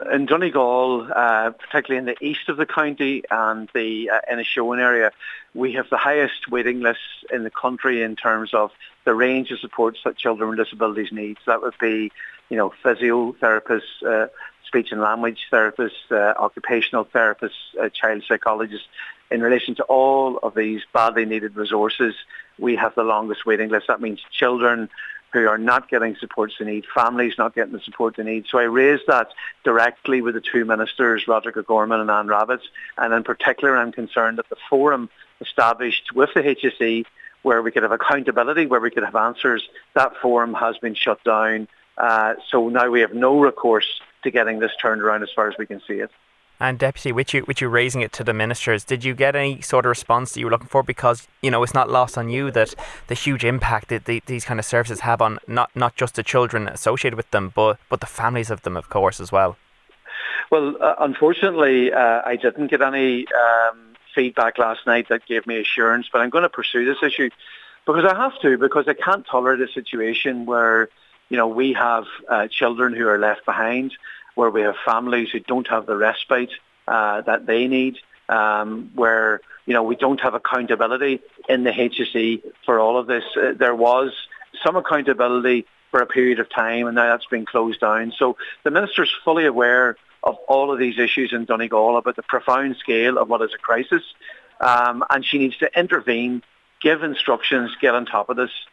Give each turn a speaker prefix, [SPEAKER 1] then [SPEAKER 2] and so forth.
[SPEAKER 1] In Donegal, particularly in the east of the county and the Inishowen area, we have the highest waiting lists in the country in terms of the range of supports that children with disabilities need. So that would be, physiotherapists, speech and language therapists, occupational therapists, child psychologists. In relation to all of these badly needed resources, we have the longest waiting list. That means children who are not getting supports they need, families not getting the support they need. So I raised that directly with the two ministers, Roderick O'Gorman and Anne Rabbitte, and in particular I'm concerned that the forum established with the HSE where we could have accountability, where we could have answers, that forum has been shut down. So now we have no recourse to getting this turned around as far as we can see it.
[SPEAKER 2] And Deputy, with you raising it to the ministers, did you get any sort of response that you were looking for? Because, it's not lost on you that the huge impact that these kind of services have on not just the children associated with them, but the families of them, of course, as well.
[SPEAKER 1] Well, unfortunately, I didn't get any feedback last night that gave me assurance, but I'm going to pursue this issue because I can't tolerate a situation where, we have children who are left behind, where we have families who don't have the respite that they need, where, we don't have accountability in the HSE for all of this. There was some accountability for a period of time and now that's been closed down. So the Minister's fully aware of all of these issues in Donegal about the profound scale of what is a crisis, and she needs to intervene, give instructions, get on top of this.